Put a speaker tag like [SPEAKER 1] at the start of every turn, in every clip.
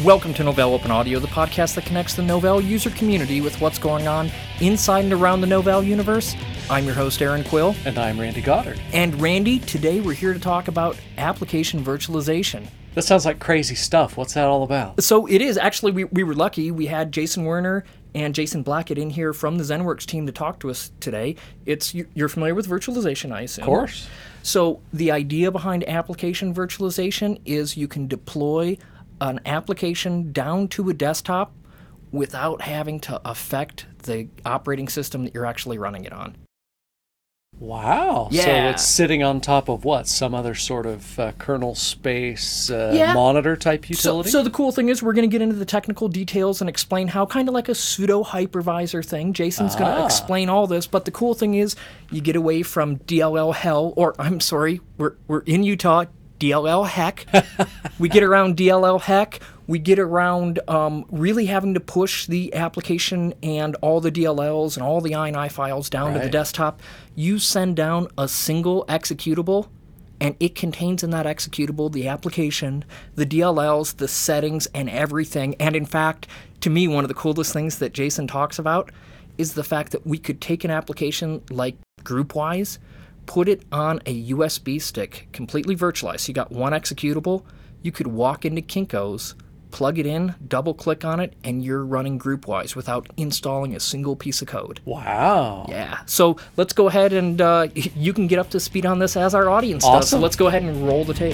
[SPEAKER 1] Welcome to Novell Open Audio, the podcast that connects the Novell user community with what's going on inside and around the Novell universe. I'm your host, Aaron Quill.
[SPEAKER 2] And I'm Randy Goddard.
[SPEAKER 1] And Randy, today we're here to talk about application virtualization.
[SPEAKER 2] That sounds like crazy stuff. What's that all about?
[SPEAKER 1] So it is. Actually, we were lucky. We had Jason Werner and Jason Blackett in here from the ZenWorks team to talk to us today. You're familiar with virtualization, I assume.
[SPEAKER 2] Of course.
[SPEAKER 1] So the idea behind application virtualization is you can deploy an application down to a desktop without having to affect the operating system that you're actually running it on.
[SPEAKER 2] Wow.
[SPEAKER 1] Yeah.
[SPEAKER 2] So it's sitting on top of what? Some other sort of kernel space monitor type utility?
[SPEAKER 1] So the cool thing is we're going to get into the technical details and explain how, kind of like a pseudo hypervisor thing. Jason's going to explain all this, but the cool thing is you get away from DLL hell, or I'm sorry, we're in Utah, DLL heck. We get around DLL heck. We get around really having to push the application and all the DLLs and all the INI files down to the desktop. You send down a single executable, and it contains in that executable the application, the DLLs, the settings, and everything. And in fact, to me, one of the coolest things that Jason talks about is the fact that we could take an application like GroupWise, put it on a USB stick, completely virtualized. So you got one executable. You could walk into Kinko's, plug it in, double-click on it, and you're running GroupWise without installing a single piece of code.
[SPEAKER 2] Wow.
[SPEAKER 1] Yeah. So let's go ahead and you can get up to speed on this as our audience does. So let's go ahead and roll the tape.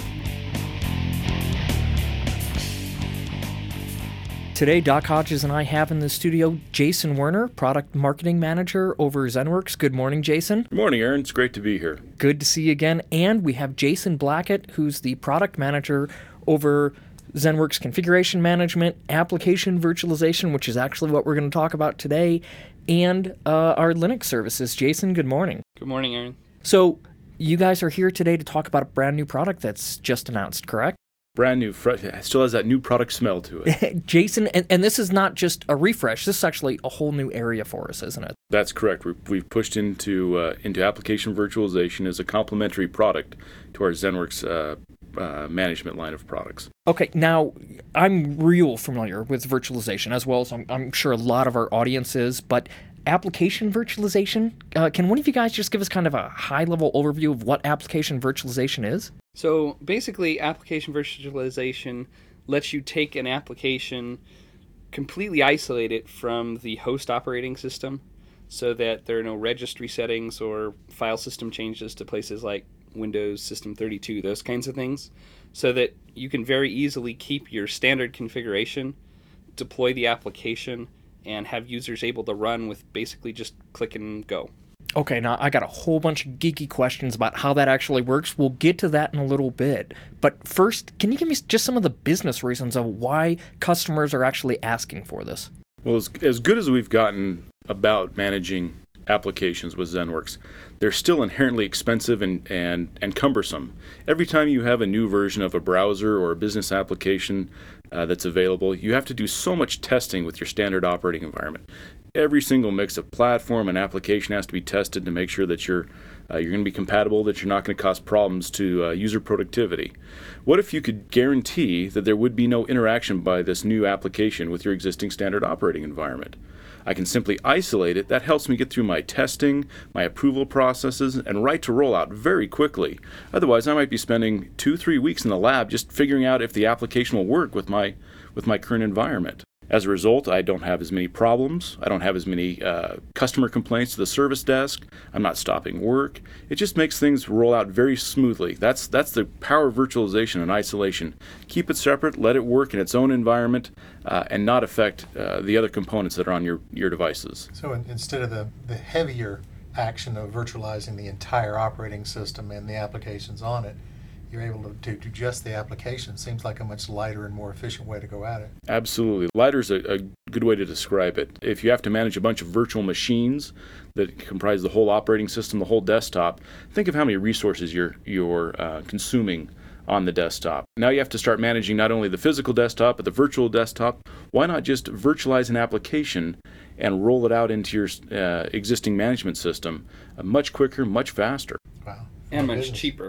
[SPEAKER 1] Today, Doc Hodges and I have in the studio Jason Werner, Product Marketing Manager over ZenWorks. Good morning, Jason.
[SPEAKER 3] Good morning, Aaron. It's great to be here.
[SPEAKER 1] Good to see you again. And we have Jason Blackett, who's the Product Manager over ZenWorks Configuration Management, Application Virtualization, which is actually what we're going to talk about today, and our Linux services. Jason, good morning.
[SPEAKER 4] Good morning, Aaron.
[SPEAKER 1] So you guys are here today to talk about a brand new product that's just announced, correct?
[SPEAKER 3] Brand new, fresh, it still has that new product smell to it.
[SPEAKER 1] Jason, and this is not just a refresh. This is actually a whole new area for us, isn't it?
[SPEAKER 3] That's correct. We've pushed into application virtualization as a complementary product to our ZenWorks management line of products.
[SPEAKER 1] Okay, now I'm real familiar with virtualization, as well as I'm sure a lot of our audience is, but application virtualization, can one of you guys just give us kind of a high-level overview of what application virtualization is?
[SPEAKER 4] So basically, application virtualization lets you take an application, completely isolate it from the host operating system so that there are no registry settings or file system changes to places like Windows System 32, those kinds of things, so that you can very easily keep your standard configuration, deploy the application, and have users able to run with basically just click and go.
[SPEAKER 1] Okay, now I got a whole bunch of geeky questions about how that actually works. We'll get to that in a little bit. But first, can you give me just some of the business reasons of why customers are actually asking for this?
[SPEAKER 3] Well, as good as we've gotten about managing applications with ZenWorks, they're still inherently expensive and cumbersome. Every time you have a new version of a browser or a business application that's available, you have to do so much testing with your standard operating environment. Every single mix of platform and application has to be tested to make sure that you're going to be compatible, that you're not going to cause problems to user productivity. What if you could guarantee that there would be no interaction by this new application with your existing standard operating environment? I can simply isolate it. That helps me get through my testing, my approval processes, and right to rollout very quickly. Otherwise, I might be spending 2-3 weeks in the lab just figuring out if the application will work with my current environment. As a result, I don't have as many problems. I don't have as many customer complaints to the service desk. I'm not stopping work. It just makes things roll out very smoothly. That's the power of virtualization and isolation. Keep it separate, let it work in its own environment, and not affect the other components that are on your devices.
[SPEAKER 5] So instead of the heavier action of virtualizing the entire operating system and the applications on it, you're able to do just the application. Seems like a much lighter and more efficient way to go at it.
[SPEAKER 3] Absolutely. Lighter is a good way to describe it. If you have to manage a bunch of virtual machines that comprise the whole operating system, the whole desktop, think of how many resources you're consuming on the desktop. Now you have to start managing not only the physical desktop, but the virtual desktop. Why not just virtualize an application and roll it out into your existing management system much quicker, much faster?
[SPEAKER 5] Wow.
[SPEAKER 4] And much cheaper.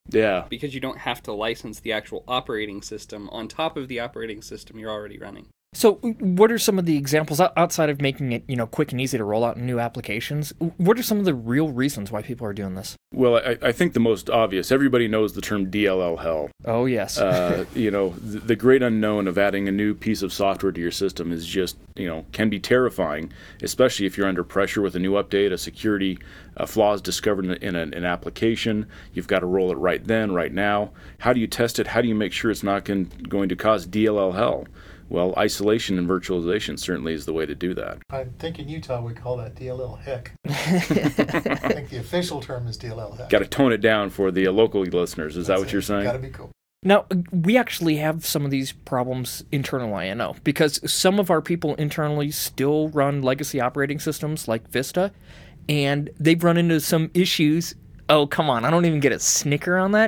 [SPEAKER 3] Yeah.
[SPEAKER 4] Because you don't have to license the actual operating system on top of the operating system you're already running.
[SPEAKER 1] So what are some of the examples, outside of making it, quick and easy to roll out in new applications, what are some of the real reasons why people are doing this?
[SPEAKER 3] Well, I think the most obvious, everybody knows the term DLL hell.
[SPEAKER 1] Oh, yes.
[SPEAKER 3] The great unknown of adding a new piece of software to your system is just, can be terrifying, especially if you're under pressure with a new update, a security flaws discovered in an application. You've got to roll it right then, right now. How do you test it? How do you make sure it's not going to cause DLL hell? Well, isolation and virtualization certainly is the way to do that.
[SPEAKER 5] I think in Utah we call that DLL heck. I think the official term is DLL heck.
[SPEAKER 3] Got to tone it down for the local listeners. Is that what you're saying?
[SPEAKER 5] Got to be cool.
[SPEAKER 1] Now, we actually have some of these problems internally, I know, because some of our people internally still run legacy operating systems like Vista, and they've run into some issues. Oh, come on, I don't even get a snicker on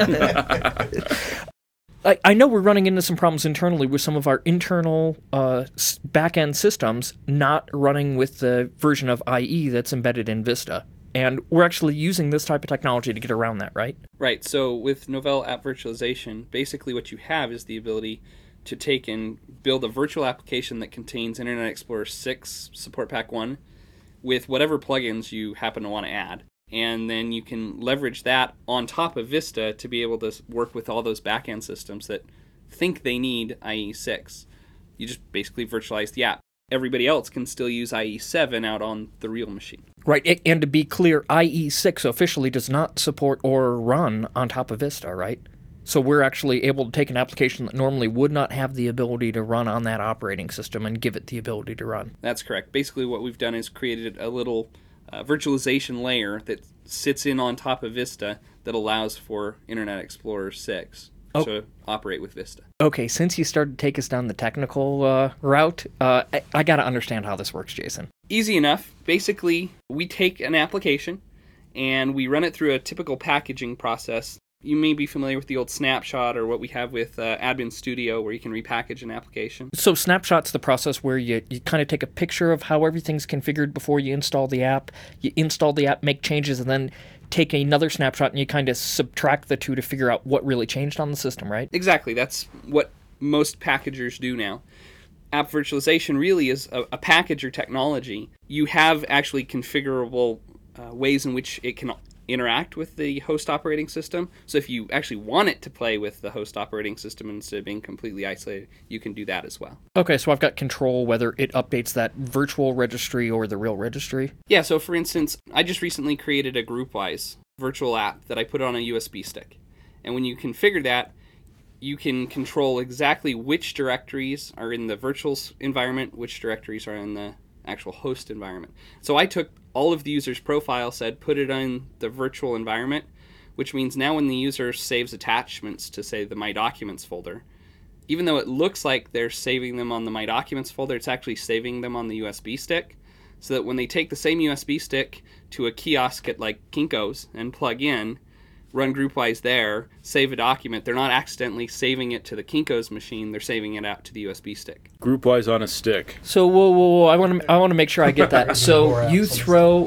[SPEAKER 1] that. I know we're running into some problems internally with some of our internal back-end systems not running with the version of IE that's embedded in Vista. And we're actually using this type of technology to get around that, right?
[SPEAKER 4] Right. So with Novell App Virtualization, basically what you have is the ability to take and build a virtual application that contains Internet Explorer 6 Support Pack 1 with whatever plugins you happen to want to add. And then you can leverage that on top of Vista to be able to work with all those back-end systems that think they need IE6. You just basically virtualize the app. Everybody else can still use IE7 out on the real machine.
[SPEAKER 1] Right, and to be clear, IE6 officially does not support or run on top of Vista, right? So we're actually able to take an application that normally would not have the ability to run on that operating system and give it the ability to run.
[SPEAKER 4] That's correct. Basically what we've done is created a little virtualization layer that sits in on top of Vista that allows for Internet Explorer 6 to operate with Vista.
[SPEAKER 1] Okay, since you started to take us down the technical route, I got to understand how this works, Jason.
[SPEAKER 4] Easy enough. Basically, we take an application and we run it through a typical packaging process. You may be familiar with the old Snapshot or what we have with Admin Studio where you can repackage an application.
[SPEAKER 1] So Snapshot's the process where you kind of take a picture of how everything's configured before you install the app. You install the app, make changes, and then take another snapshot and you kind of subtract the two to figure out what really changed on the system, right?
[SPEAKER 4] Exactly. That's what most packagers do now. App virtualization really is a packager technology. You have actually configurable ways in which it can interact with the host operating system. So if you actually want it to play with the host operating system instead of being completely isolated, you can do that as well.
[SPEAKER 1] Okay, so I've got control whether it updates that virtual registry or the real registry.
[SPEAKER 4] Yeah, so for instance, I just recently created a GroupWise virtual app that I put on a USB stick. And when you configure that, you can control exactly which directories are in the virtual environment, which directories are in the actual host environment. So I took all of the user's profile, put it on the virtual environment, which means now when the user saves attachments to, say, the My Documents folder, even though it looks like they're saving them on the My Documents folder, it's actually saving them on the USB stick, so that when they take the same USB stick to a kiosk at like Kinko's and plug in, run GroupWise there, save a document, they're not accidentally saving it to the Kinko's machine, they're saving it out to the USB stick.
[SPEAKER 3] GroupWise on a stick.
[SPEAKER 1] So whoa, I want to make sure I get that. So you throw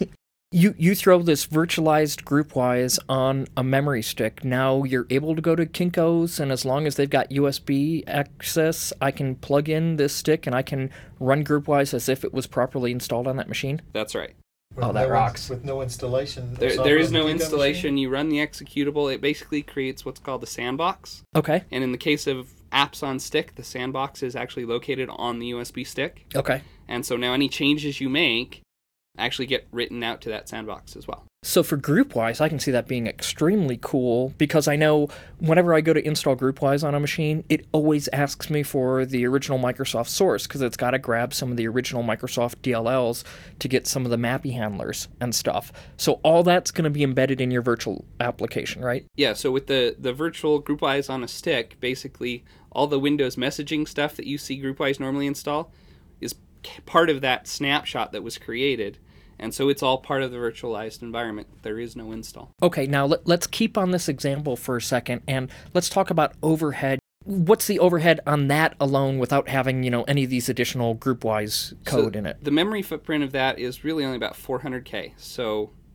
[SPEAKER 1] you throw this virtualized GroupWise on a memory stick. Now you're able to go to Kinko's, and as long as they've got USB access, I can plug in this stick and I can run GroupWise as if it was properly installed on that machine.
[SPEAKER 4] That's right.
[SPEAKER 1] That rocks.
[SPEAKER 5] With no installation.
[SPEAKER 4] There is no installation. You run the executable. It basically creates what's called a sandbox.
[SPEAKER 1] Okay.
[SPEAKER 4] And in the case of apps on stick, the sandbox is actually located on the USB stick.
[SPEAKER 1] Okay.
[SPEAKER 4] And so now any changes you make actually get written out to that sandbox as well.
[SPEAKER 1] So for GroupWise, I can see that being extremely cool because I know whenever I go to install GroupWise on a machine, it always asks me for the original Microsoft source because it's got to grab some of the original Microsoft DLLs to get some of the MAPI handlers and stuff. So all that's going to be embedded in your virtual application, right?
[SPEAKER 4] Yeah, so with the virtual GroupWise on a stick, basically all the Windows messaging stuff that you see GroupWise normally install is part of that snapshot that was created. And so it's all part of the virtualized environment. There is no install.
[SPEAKER 1] Okay, now let's keep on this example for a second, and let's talk about overhead. What's the overhead on that alone without having, any of these additional GroupWise code in it?
[SPEAKER 4] The memory footprint of that is really only about 400K. So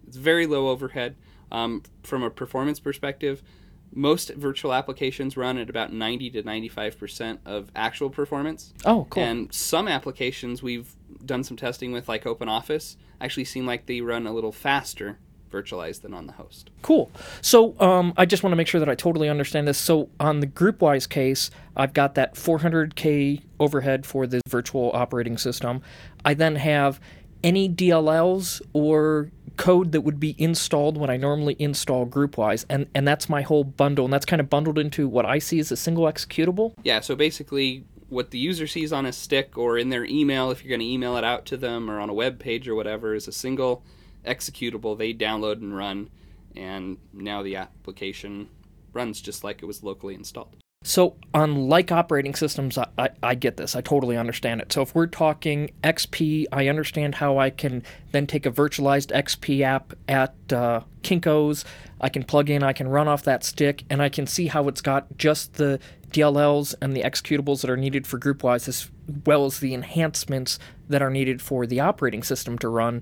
[SPEAKER 4] It's very low overhead. From a performance perspective, most virtual applications run at about 90 to 95% of actual performance.
[SPEAKER 1] Oh, cool.
[SPEAKER 4] And some applications we've done some testing with, like OpenOffice, actually seem like they run a little faster virtualized than on the host.
[SPEAKER 1] Cool. So I just want to make sure that I totally understand this. So on the GroupWise case, I've got that 400K overhead for the virtual operating system. I then have any DLLs or code that would be installed when I normally install GroupWise, and that's my whole bundle, and that's kind of bundled into what I see as a single executable?
[SPEAKER 4] Yeah, so basically what the user sees on a stick or in their email, if you're going to email it out to them, or on a web page or whatever, is a single executable they download and run, and now the application runs just like it was locally installed.
[SPEAKER 1] So on like operating systems, I get this. I totally understand it. So if we're talking XP, I understand how I can then take a virtualized XP app at Kinko's. I can plug in, I can run off that stick, and I can see how it's got just the DLLs and the executables that are needed for GroupWise, as well as the enhancements that are needed for the operating system to run.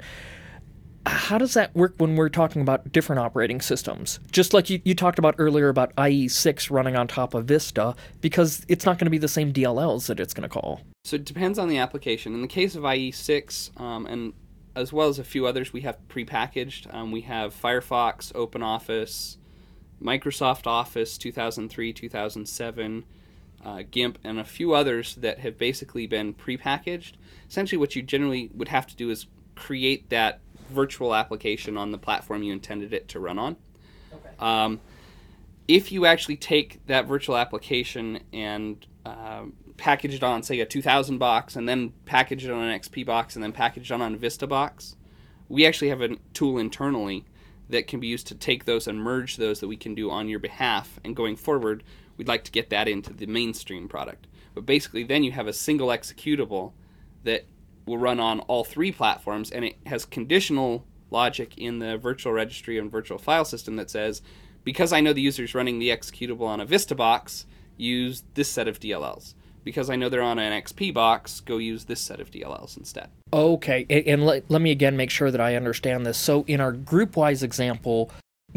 [SPEAKER 1] How does that work when we're talking about different operating systems? Just like you talked about earlier about IE6 running on top of Vista, because it's not going to be the same DLLs that it's going to call.
[SPEAKER 4] So it depends on the application. In the case of IE6, and as well as a few others we have prepackaged, we have Firefox, OpenOffice, Microsoft Office 2003, 2007, GIMP, and a few others that have basically been prepackaged. Essentially what you generally would have to do is create that virtual application on the platform you intended it to run on. Okay. If you actually take that virtual application and package it on, say, a 2000 box, and then package it on an XP box, and then package it on a Vista box, we actually have a tool internally that can be used to take those and merge those that we can do on your behalf. And going forward, we'd like to get that into the mainstream product. But basically, then you have a single executable that will run on all three platforms, and it has conditional logic in the virtual registry and virtual file system that says, because I know the user is running the executable on a Vista box, use this set of DLLs. Because I know they're on an XP box, go use this set of DLLs instead.
[SPEAKER 1] Okay, and let me again make sure that I understand this. So in our GroupWise example,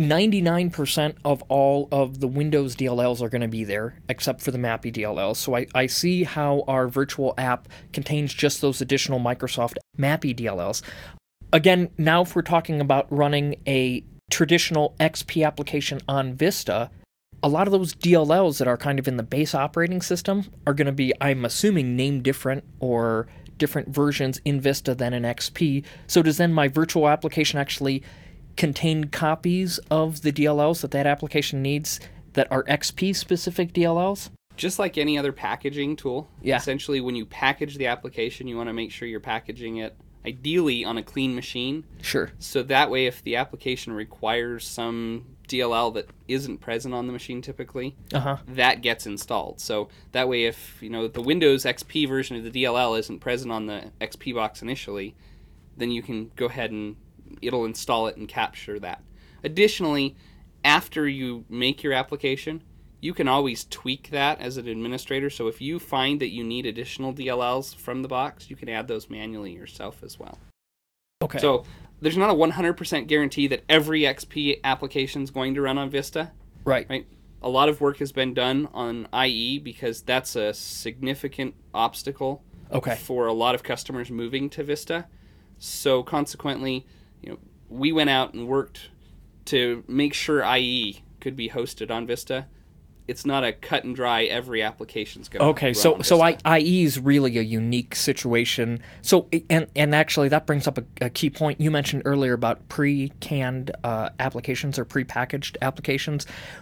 [SPEAKER 1] 99% of all of the Windows DLLs are going to be there, except for the MAPI DLLs. So I see how our virtual app contains just those additional Microsoft MAPI DLLs. Again, now if we're talking about running a traditional XP application on Vista, a lot of those DLLs that are kind of in the base operating system are going to be, I'm assuming, named different or different versions in Vista than in XP. So does then my virtual application actually contain copies of the DLLs that application needs that are XP-specific DLLs?
[SPEAKER 4] Just like any other packaging tool.
[SPEAKER 1] Yeah.
[SPEAKER 4] Essentially, when you package the application, you want to make sure you're packaging it ideally on a clean machine.
[SPEAKER 1] Sure.
[SPEAKER 4] So that way, if the application requires some DLL that isn't present on the machine typically, that gets installed. So that way, if the Windows XP version of the DLL isn't present on the XP box initially, then you can go ahead and it'll install it and capture that. Additionally, after you make your application, you can always tweak that as an administrator. So if you find that you need additional DLLs from the box, you can add those manually yourself as well.
[SPEAKER 1] Okay.
[SPEAKER 4] So there's not a 100% guarantee that every XP application is going to run on Vista.
[SPEAKER 1] Right.
[SPEAKER 4] A lot of work has been done on IE because that's a significant obstacle for a lot of customers moving to Vista. So consequently, we went out and worked to make sure IE could be hosted on Vista. It's not a cut and dry, every application's going to run on Vista.
[SPEAKER 1] IE is really a unique situation. So, and actually that brings up a key point you mentioned earlier about pre-canned applications or pre-packaged applications.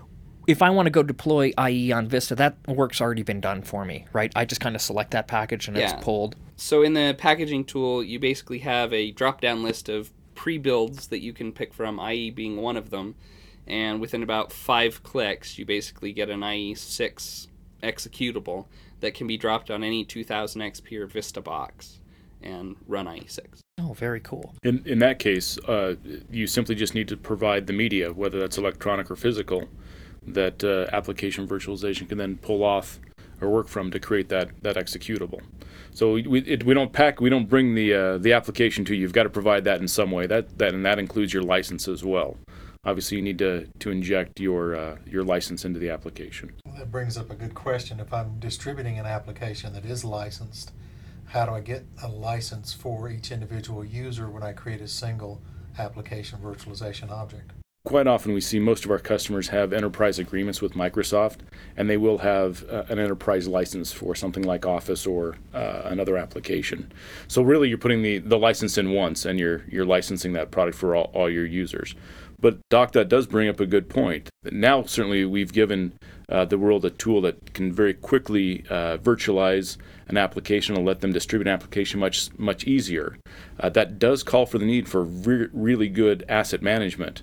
[SPEAKER 1] If I want to go deploy IE on Vista, that work's already been done for me, right? I just kind of select that package and it's pulled.
[SPEAKER 4] So in the packaging tool, you basically have a drop-down list of pre-builds that you can pick from, IE being one of them. And within about 5 clicks, you basically get an IE6 executable that can be dropped on any 2000 XP or Vista box and run IE6.
[SPEAKER 1] Oh, very cool.
[SPEAKER 3] In that case, you simply just need to provide the media, whether that's electronic or physical, that application virtualization can then pull off work from to create that executable. So we don't bring the application to you. You've got to provide that in some way. That includes your license as well. Obviously, you need to inject your license into the application.
[SPEAKER 5] Well, that brings up a good question. If I'm distributing an application that is licensed, how do I get a license for each individual user when I create a single application virtualization object?
[SPEAKER 3] Quite often we see most of our customers have enterprise agreements with Microsoft, and they will have an enterprise license for something like Office or another application. So really you're putting the license in once, and you're licensing that product for all your users. But DocDot does bring up a good point. Now certainly we've given the world a tool that can very quickly virtualize an application and let them distribute an application much easier. That does call for the need for really good asset management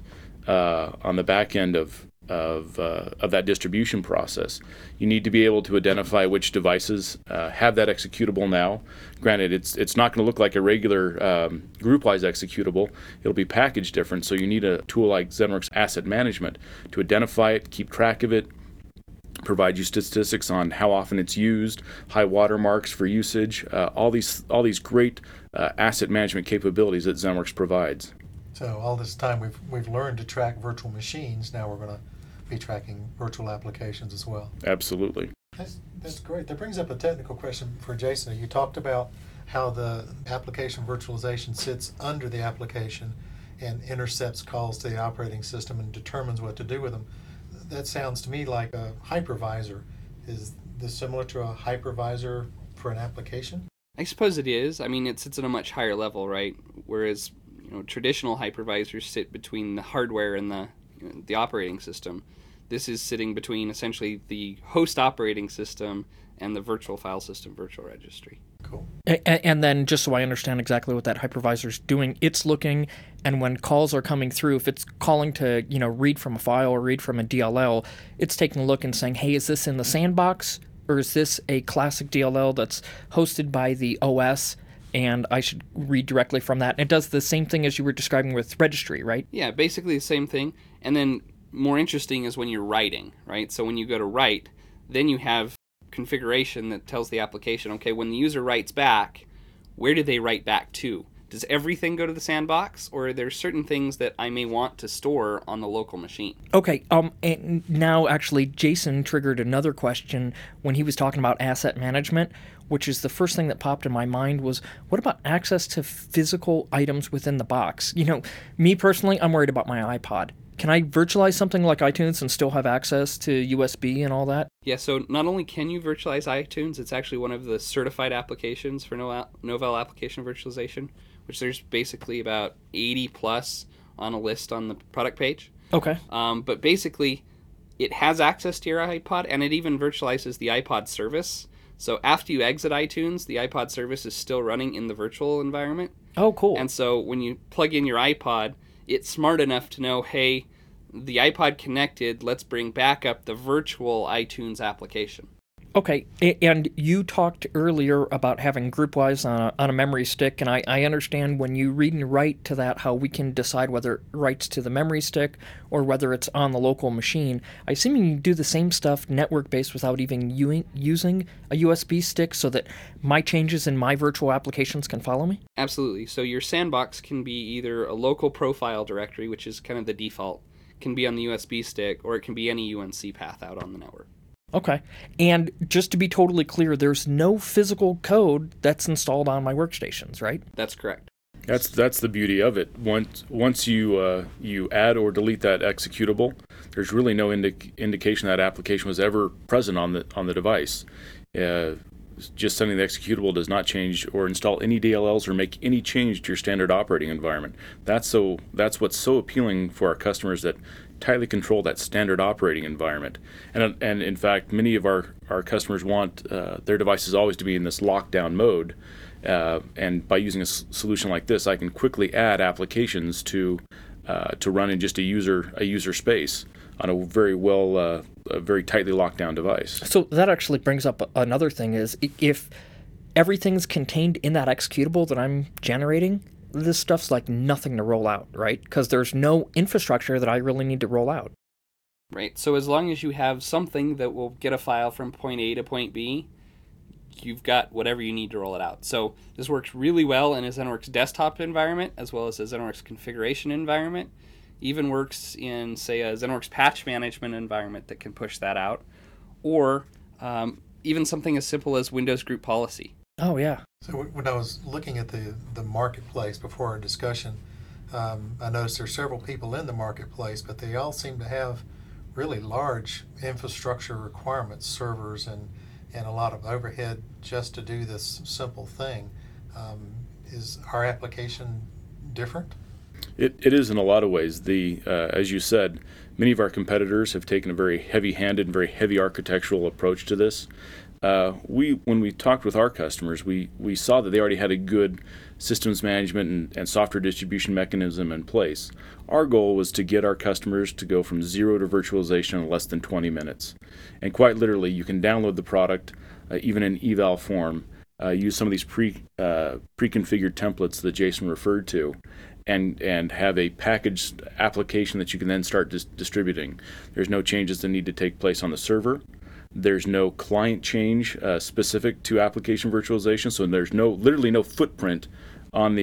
[SPEAKER 3] on the back end of that distribution process. You need to be able to identify which devices have that executable now. Granted, it's not going to look like a regular group-wise executable. It'll be packaged different, so you need a tool like ZenWorks Asset Management to identify it, keep track of it, provide you statistics on how often it's used, high watermarks for usage, all these great asset management capabilities that ZenWorks provides.
[SPEAKER 5] So all this time we've learned to track virtual machines. Now we're going to be tracking virtual applications as well.
[SPEAKER 3] Absolutely.
[SPEAKER 5] That's great. That brings up a technical question for Jason. You talked about how the application virtualization sits under the application and intercepts calls to the operating system and determines what to do with them. That sounds to me like a hypervisor. Is this similar to a hypervisor for an application?
[SPEAKER 4] I suppose it is. I mean, it sits at a much higher level, right? Whereas traditional hypervisors sit between the hardware and the operating system. This is sitting between essentially the host operating system and the virtual file system virtual registry.
[SPEAKER 5] Cool.
[SPEAKER 1] And then just so I understand exactly what that hypervisor is doing, it's looking, and when calls are coming through, if it's calling to read from a file or read from a DLL, it's taking a look and saying, hey, is this in the sandbox, or is this a classic DLL that's hosted by the OS? And I should read directly from that. And it does the same thing as you were describing with registry, right?
[SPEAKER 4] Yeah, basically the same thing. And then more interesting is when you're writing, right? So when you go to write, then you have configuration that tells the application, okay, when the user writes back, where do they write back to? Does everything go to the sandbox, or are there certain things that I may want to store on the local machine?
[SPEAKER 1] Okay, and now actually Jason triggered another question when he was talking about asset management, which is the first thing that popped in my mind was, what about access to physical items within the box? Me personally, I'm worried about my iPod. Can I virtualize something like iTunes and still have access to USB and all that?
[SPEAKER 4] Yeah, so not only can you virtualize iTunes, it's actually one of the certified applications for Novell application virtualization, which there's basically about 80 plus on a list on the product page.
[SPEAKER 1] Okay.
[SPEAKER 4] But basically, it has access to your iPod, and it even virtualizes the iPod service. So after you exit iTunes, the iPod service is still running in the virtual environment.
[SPEAKER 1] Oh, cool.
[SPEAKER 4] And so when you plug in your iPod, it's smart enough to know, hey, the iPod connected, let's bring back up the virtual iTunes application.
[SPEAKER 1] Okay, and you talked earlier about having GroupWise on a memory stick, and I understand when you read and write to that how we can decide whether it writes to the memory stick or whether it's on the local machine. I assume you do the same stuff network-based without even using a USB stick so that my changes in my virtual applications can follow me?
[SPEAKER 4] Absolutely. So your sandbox can be either a local profile directory, which is kind of the default, can be on the USB stick, or it can be any UNC path out on the network.
[SPEAKER 1] Okay. And just to be totally clear, there's no physical code that's installed on my workstations, right?
[SPEAKER 4] That's correct.
[SPEAKER 3] That's the beauty of it. Once you add or delete that executable, there's really no indication that application was ever present on the device. Just sending the executable does not change or install any DLLs or make any change to your standard operating environment. That's what's so appealing for our customers, that tightly control that standard operating environment. And in fact, many of our customers want their devices always to be in this lockdown mode. And by using a solution like this, I can quickly add applications to run in just a user space on a very tightly locked down device.
[SPEAKER 1] So that actually brings up another thing: is if everything's contained in that executable that I'm generating, this stuff's like nothing to roll out, right? Because there's no infrastructure that I really need to roll out.
[SPEAKER 4] Right. So as long as you have something that will get a file from point A to point B, you've got whatever you need to roll it out. So this works really well in a ZenWorks desktop environment as well as a ZenWorks configuration environment. Even works in, say, a ZenWorks patch management environment that can push that out, or even something as simple as Windows Group Policy.
[SPEAKER 1] Oh, yeah.
[SPEAKER 5] So when I was looking at the marketplace before our discussion, I noticed there's several people in the marketplace, but they all seem to have really large infrastructure requirements, servers and a lot of overhead just to do this simple thing. Is our application different?
[SPEAKER 3] It is in a lot of ways. As you said, many of our competitors have taken a very heavy-handed and very heavy architectural approach to this. When we talked with our customers, we saw that they already had a good systems management and software distribution mechanism in place. Our goal was to get our customers to go from 0 to virtualization in less than 20 minutes. And quite literally, you can download the product, even in eval form, use some of these pre-configured templates that Jason referred to, and have a packaged application that you can then start distributing. There's no changes that need to take place on the server. There's no client change specific to application virtualization, so there's literally no footprint on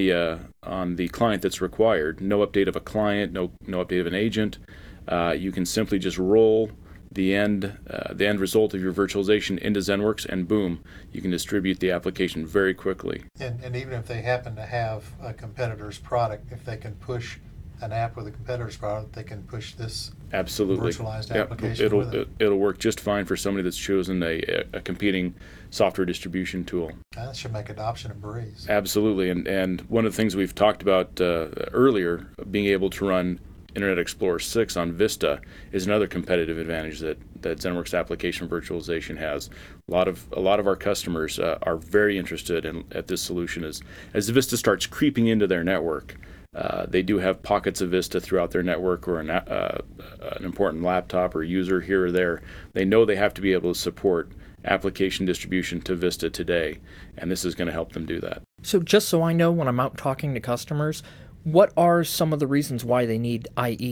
[SPEAKER 3] the client that's required. No update of a client, no update of an agent. You can simply just roll the end result of your virtualization into ZenWorks, and boom, you can distribute the application very quickly.
[SPEAKER 5] And even if they happen to have a competitor's product, if they can push an app with a competitor's product, they can push this
[SPEAKER 3] absolutely
[SPEAKER 5] virtualized application with it.
[SPEAKER 3] It'll work just fine for somebody that's chosen a competing software distribution tool.
[SPEAKER 5] That should make adoption a breeze.
[SPEAKER 3] Absolutely, and one of the things we've talked about earlier, being able to run Internet Explorer 6 on Vista, is another competitive advantage that ZenWorks application virtualization has. A lot of our customers are very interested at this solution as Vista starts creeping into their network. They do have pockets of Vista throughout their network, or an important laptop or user here or there. They know they have to be able to support application distribution to Vista today, and this is going to help them do that.
[SPEAKER 1] So just so I know when I'm out talking to customers, what are some of the reasons why they need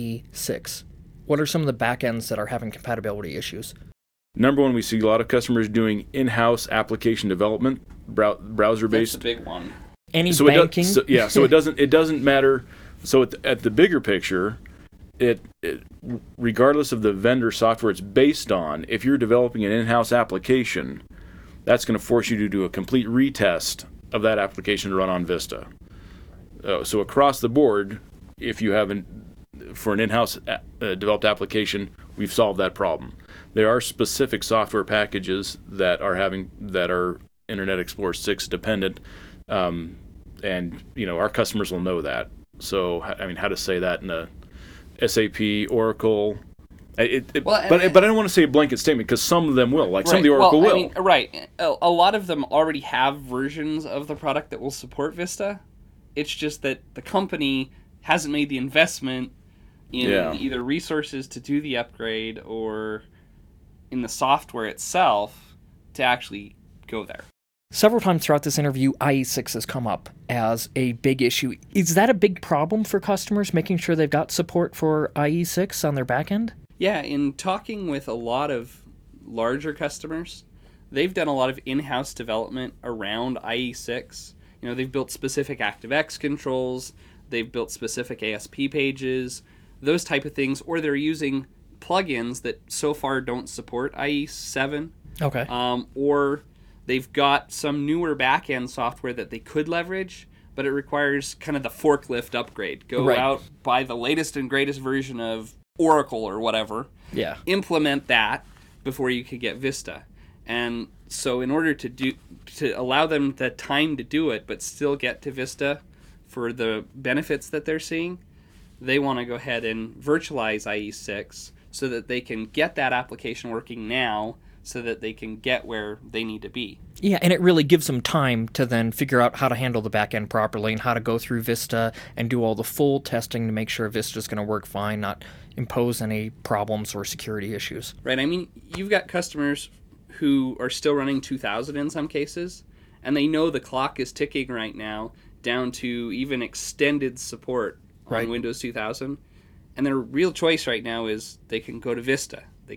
[SPEAKER 1] IE6? What are some of the backends that are having compatibility issues?
[SPEAKER 3] Number one, we see a lot of customers doing in-house application development, browser-based.
[SPEAKER 4] That's a big one.
[SPEAKER 1] Any banking?
[SPEAKER 3] So it doesn't matter. So at the bigger picture, it regardless of the vendor software it's based on, if you're developing an in-house application, that's going to force you to do a complete retest of that application to run on Vista. So across the board, if you have for an in-house developed application, we've solved that problem. There are specific software packages that are Internet Explorer 6 dependent, and our customers will know that. So how to say that in a SAP, Oracle. But I don't want to say a blanket statement, because some of them will, some of the Oracle will.
[SPEAKER 4] Right. A lot of them already have versions of the product that will support Vista. It's just that the company hasn't made the investment in either resources to do the upgrade or in the software itself to actually go there.
[SPEAKER 1] Several times throughout this interview, IE6 has come up as a big issue. Is that a big problem for customers, making sure they've got support for IE6 on their back end?
[SPEAKER 4] Yeah, in talking with a lot of larger customers, they've done a lot of in-house development around IE6. They've built specific ActiveX controls, they've built specific ASP pages, those type of things, or they're using plugins that so far don't support IE7.
[SPEAKER 1] Okay.
[SPEAKER 4] Or they've got some newer back-end software that they could leverage, but it requires kind of the forklift upgrade. Go out, buy the latest and greatest version of Oracle or whatever.
[SPEAKER 1] Yeah.
[SPEAKER 4] Implement that before you could get Vista. And so in order to allow them the time to do it, but still get to Vista for the benefits that they're seeing, they want to go ahead and virtualize IE6 so that they can get that application working now, so that they can get where they need to be.
[SPEAKER 1] Yeah, and it really gives them time to then figure out how to handle the back end properly and how to go through Vista and do all the full testing to make sure Vista's going to work fine, not impose any problems or security issues.
[SPEAKER 4] Right. You've got customers who are still running 2000 in some cases, and they know the clock is ticking right now down to even extended support on Windows 2000. And their real choice right now is they can go to Vista. They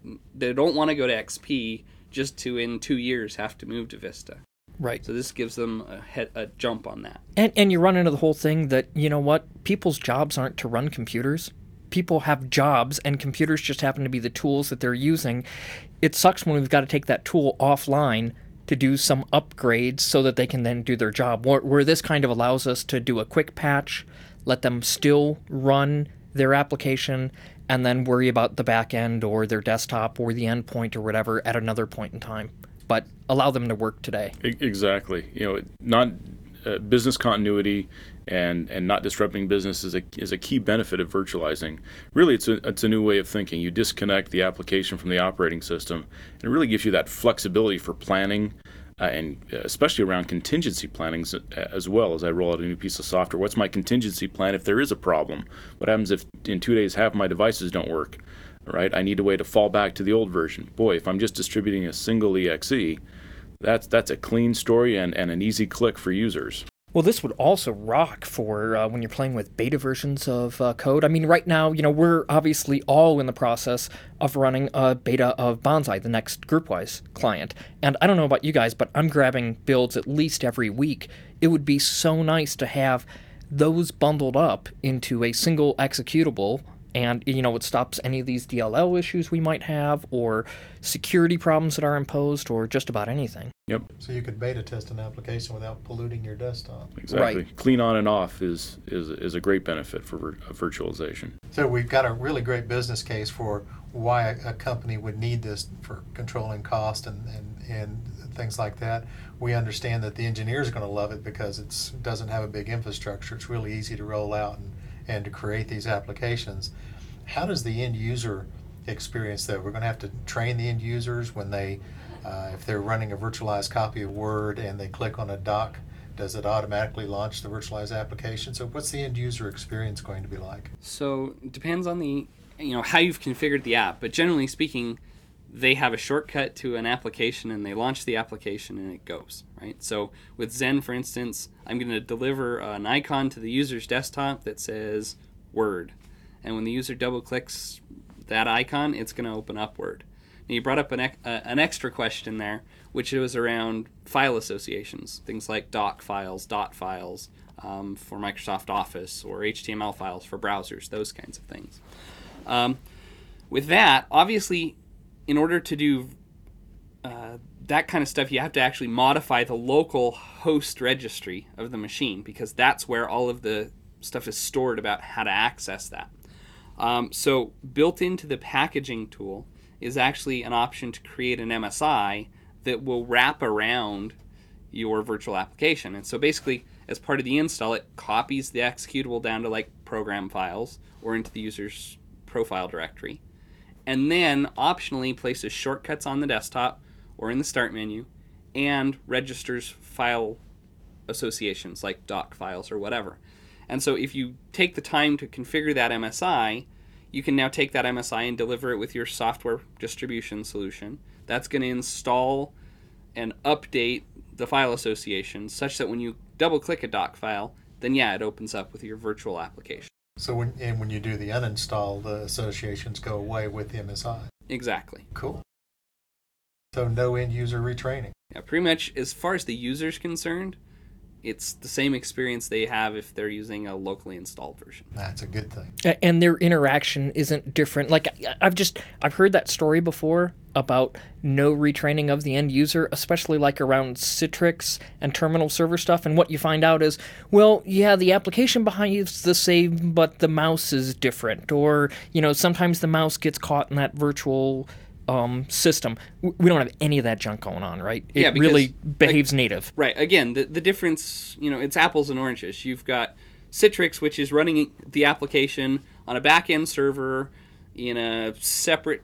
[SPEAKER 4] don't want to go to XP just to in 2 years have to move to Vista.
[SPEAKER 1] Right.
[SPEAKER 4] So this gives them a jump on that.
[SPEAKER 1] And you run into the whole thing that, you know what, people's jobs aren't to run computers. People have jobs, and computers just happen to be the tools that they're using. It sucks when we've got to take that tool offline to do some upgrades so that they can then do their job. Where this kind of allows us to do a quick patch, let them still run their application, and then worry about the back end or their desktop or the endpoint or whatever at another point in time. But allow them to work today.
[SPEAKER 3] Exactly. Not business continuity and not disrupting business is a key benefit of virtualizing. Really, it's a new way of thinking. You disconnect the application from the operating system, and it really gives you that flexibility for planning, and especially around contingency planning as well. As I roll out a new piece of software, what's my contingency plan if there is a problem? What happens if in 2 days half my devices don't work? Right? I need a way to fall back to the old version. Boy, if I'm just distributing a single EXE, that's a clean story and an easy click for users.
[SPEAKER 1] Well, this would also rock for when you're playing with beta versions of code. I mean, right now, we're obviously all in the process of running a beta of Bonsai, the next GroupWise client. And I don't know about you guys, but I'm grabbing builds at least every week. It would be so nice to have those bundled up into a single executable. And, it stops any of these DLL issues we might have, or security problems that are imposed, or just about anything.
[SPEAKER 3] Yep.
[SPEAKER 5] So you could beta test an application without polluting your desktop.
[SPEAKER 3] Exactly.
[SPEAKER 1] Right.
[SPEAKER 3] Clean on and off is a great benefit for virtualization.
[SPEAKER 5] So we've got a really great business case for why a company would need this for controlling cost and things like that. We understand that the engineers are going to love it because it doesn't have a big infrastructure. It's really easy to roll out and to create these applications. How does the end user experience that? We're going to have to train the end users when they, if they're running a virtualized copy of Word and they click on a dock, does it automatically launch the virtualized application? So what's the end user experience going to be like?
[SPEAKER 4] So it depends on the, how you've configured the app, but generally speaking, they have a shortcut to an application and they launch the application and it goes, right? So with Zen, for instance, I'm going to deliver an icon to the user's desktop that says Word. And when the user double clicks that icon, it's going to open up Word. Now you brought up an extra question there, which was around file associations, things like doc files, dot files for Microsoft Office, or HTML files for browsers, those kinds of things. With that, obviously, in order to do that kind of stuff, you have to actually modify the local host registry of the machine, because that's where all of the stuff is stored about how to access that. So built into the packaging tool is actually an option to create an MSI that will wrap around your virtual application. And so basically, as part of the install, it copies the executable down to like program files or into the user's profile directory, and then optionally places shortcuts on the desktop or in the start menu and registers file associations like doc files or whatever. And so if you take the time to configure that MSI, you can now take that MSI and deliver it with your software distribution solution. That's going to install and update the file associations such that when you double click a doc file, then it opens up with your virtual application.
[SPEAKER 5] So when you do the uninstall, the associations go away with the MSI.
[SPEAKER 4] Exactly.
[SPEAKER 5] Cool. So no end user retraining.
[SPEAKER 4] Yeah, pretty much as far as the user's concerned, it's the same experience they have if they're using a locally installed version.
[SPEAKER 5] That's a good thing.
[SPEAKER 1] And their interaction isn't different. Like I've heard that story before about no retraining of the end user, especially like around Citrix and terminal server stuff. And what you find out is, well, yeah, the application behaves the same, but the mouse is different. Or, sometimes the mouse gets caught in that virtual system. We don't have any of that junk going on, right? It really behaves native.
[SPEAKER 4] Right. Again, the difference, it's apples and oranges. You've got Citrix, which is running the application on a back-end server in a separate,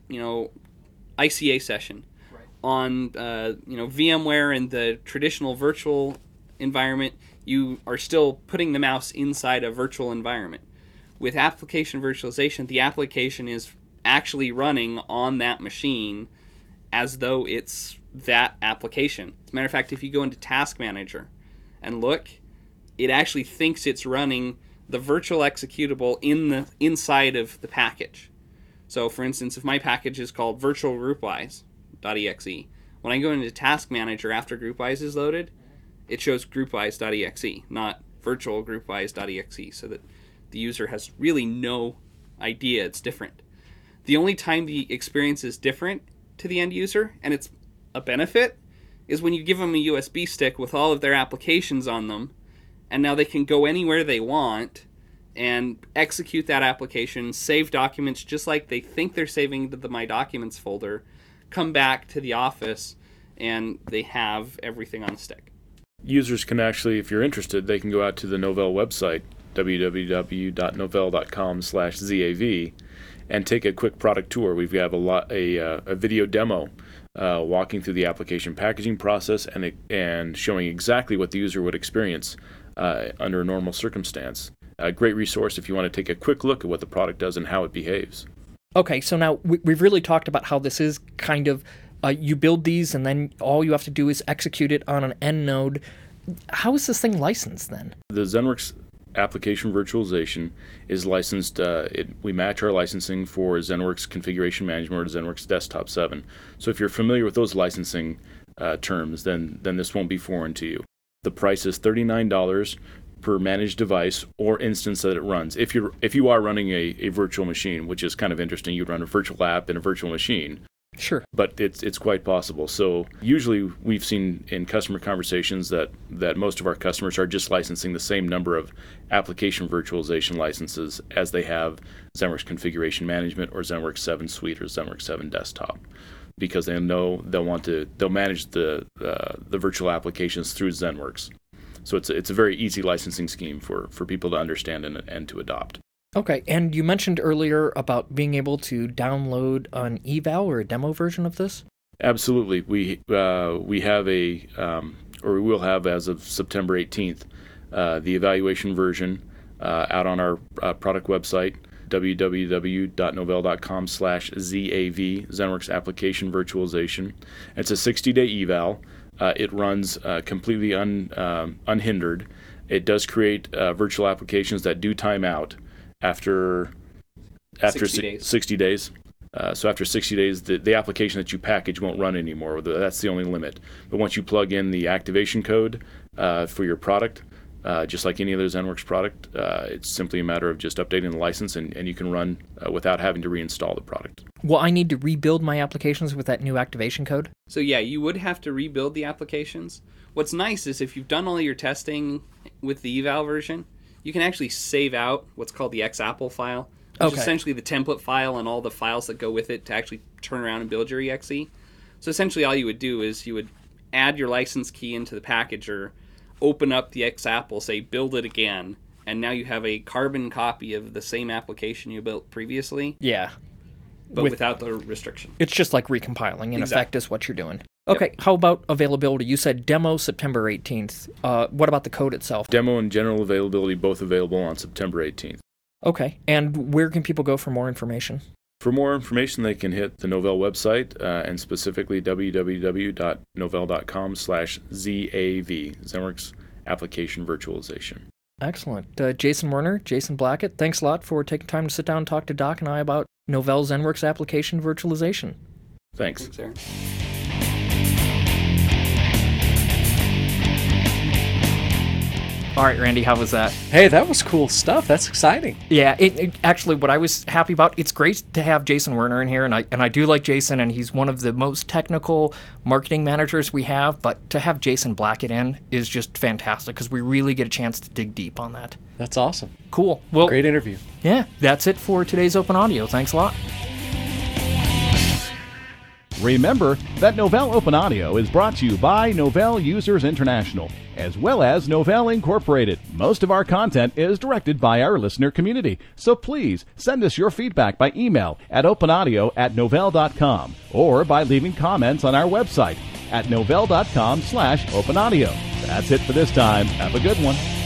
[SPEAKER 4] ICA session. Right. On, VMware and the traditional virtual environment, you are still putting the mouse inside a virtual environment. With application virtualization, the application is actually running on that machine as though it's that application. As a matter of fact, if you go into Task Manager and look, it actually thinks it's running the virtual executable inside of the package. So, for instance, if my package is called virtualgroupwise.exe, when I go into Task Manager after GroupWise is loaded, it shows groupwise.exe, not virtualgroupwise.exe, so that the user has really no idea it's different. The only time the experience is different to the end user, and it's a benefit, is when you give them a USB stick with all of their applications on them, and now they can go anywhere they want and execute that application, save documents just like they think they're saving to the My Documents folder, come back to the office, and they have everything on a stick.
[SPEAKER 3] Users can actually, if you're interested, they can go out to the Novell website, www.novell.com/ZAV, and take a quick product tour. We have a video demo walking through the application packaging process and showing exactly what the user would experience under a normal circumstance. A great resource if you want to take a quick look at what the product does and how it behaves.
[SPEAKER 1] Okay, so now we've really talked about how this is kind of, you build these and then all you have to do is execute it on an end node. How is this thing licensed then?
[SPEAKER 3] The ZenWorks application virtualization is licensed. We match our licensing for ZenWorks Configuration Management or ZenWorks Desktop 7. So if you're familiar with those licensing terms, then this won't be foreign to you. The price is $39 per managed device or instance that it runs. If you are running a virtual machine, which is kind of interesting, you'd run a virtual app in a virtual machine.
[SPEAKER 1] Sure.
[SPEAKER 3] But it's quite possible. So usually we've seen in customer conversations that most of our customers are just licensing the same number of application virtualization licenses as they have ZenWorks Configuration Management or ZenWorks 7 Suite or ZenWorks 7 Desktop, because they know they'll manage the virtual applications through ZenWorks. So it's a very easy licensing scheme for people to understand and to adopt.
[SPEAKER 1] Okay, and you mentioned earlier about being able to download an eval or a demo version of this?
[SPEAKER 3] Absolutely. We have we will have as of September 18th, the evaluation version out on our product website, www.novell.com/ZAV, ZenWorks Application Virtualization. It's a 60-day eval. It runs completely unhindered. It does create virtual applications that do time out after 60 days. So after 60 days, the application that you package won't run anymore. That's the only limit. But once you plug in the activation code for your product, just like any other ZenWorks product, it's simply a matter of just updating the license, and you can run without having to reinstall the product.
[SPEAKER 1] Will I need to rebuild my applications with that new activation code?
[SPEAKER 4] So yeah, you would have to rebuild the applications. What's nice is if you've done all your testing with the eval version, you can actually save out what's called the XApple file, which is essentially the template file and all the files that go with it to actually turn around and build your exe. So essentially all you would do is you would add your license key into the packager, open up the XApple, say build it again, and now you have a carbon copy of the same application you built previously.
[SPEAKER 1] Yeah.
[SPEAKER 4] But without the restriction.
[SPEAKER 1] It's just like recompiling, in effect, is what you're doing. Okay, yep. How about availability? You said demo September 18th. What about the code itself?
[SPEAKER 3] Demo and general availability both available on September 18th.
[SPEAKER 1] Okay, and where can people go for more information?
[SPEAKER 3] For more information, they can hit the Novell website, and specifically www.novell.com/ZAV, ZenWorks Application Virtualization.
[SPEAKER 1] Excellent. Jason Werner, Jason Blackett, thanks a lot for taking time to sit down and talk to Doc and I about Novell ZenWorks Application Virtualization.
[SPEAKER 3] Thanks.
[SPEAKER 4] Thanks, Aaron.
[SPEAKER 1] All right, Randy, how was that?
[SPEAKER 2] Hey, that was cool stuff. That's exciting.
[SPEAKER 1] Yeah, it actually, what I was happy about, it's great to have Jason Werner in here, and I do like Jason, and he's one of the most technical marketing managers we have, but to have Jason Blackett in is just fantastic, because we really get a chance to dig deep on that.
[SPEAKER 2] That's awesome.
[SPEAKER 1] Cool. Well,
[SPEAKER 2] great interview.
[SPEAKER 1] Yeah, that's it for today's Open Audio. Thanks a lot.
[SPEAKER 6] Remember that Novell Open Audio is brought to you by Novell Users International, as well as Novell Incorporated. Most of our content is directed by our listener community, so please send us your feedback by email at openaudio@novell.com or by leaving comments on our website at novell.com/openaudio. That's it for this time. Have a good one.